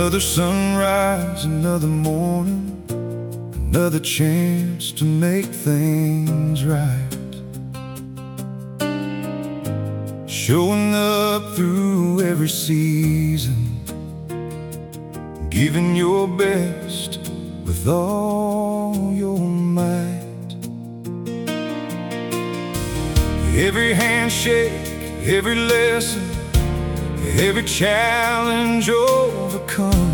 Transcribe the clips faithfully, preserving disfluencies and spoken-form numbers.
Another sunrise, another morning, another chance to make things right. Showing up through every season, giving your best with all your might. Every handshake, every lesson, every challenge overcome.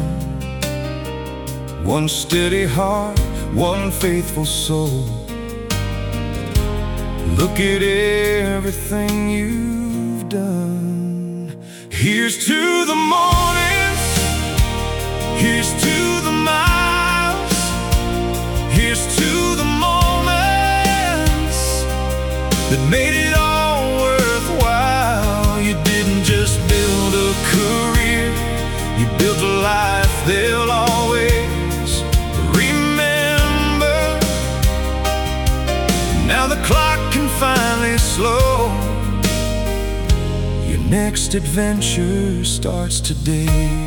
One steady heart, one faithful soul. Look at everything you've done. Here's to the mornings, here's to the miles, here's to the moments that made it all worthwhile. You didn't just build a career, you built a life they'll always remember. Now the clock can finally slow. Your next adventure starts today.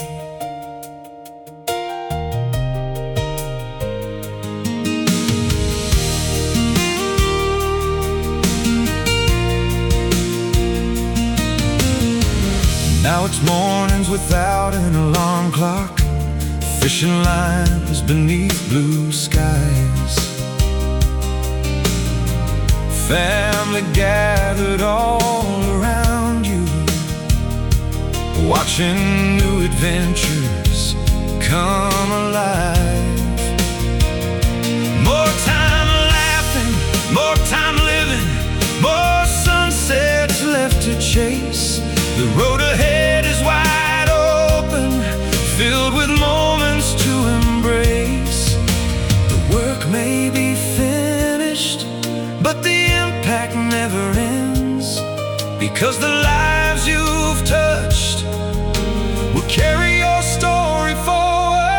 Now it's mornings without an alarm clock, fishing lines beneath blue skies. Family gathered all around you, watching new adventures come alive. More time laughing, more time living, more sunsets left to chase. The road ahead is wide open, filled with moments to embrace. The work may be finished, but the impact never ends, because the lives you've touched will carry your story forward.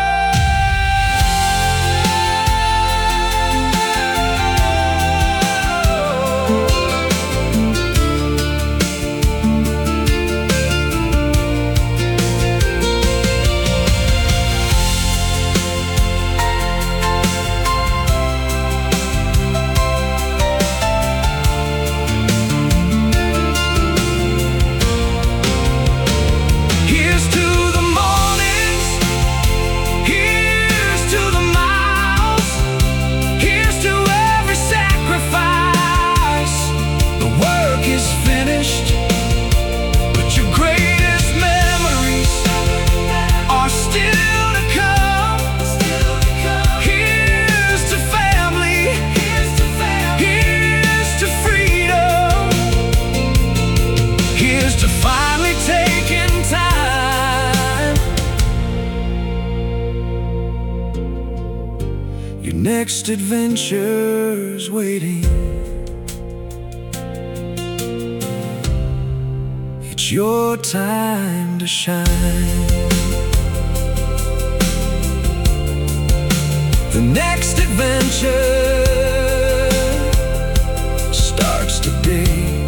Your next adventure's waiting. It's your time to shine. The next adventure starts today.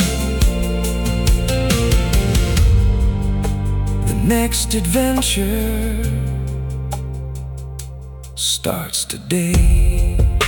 The next adventure starts today.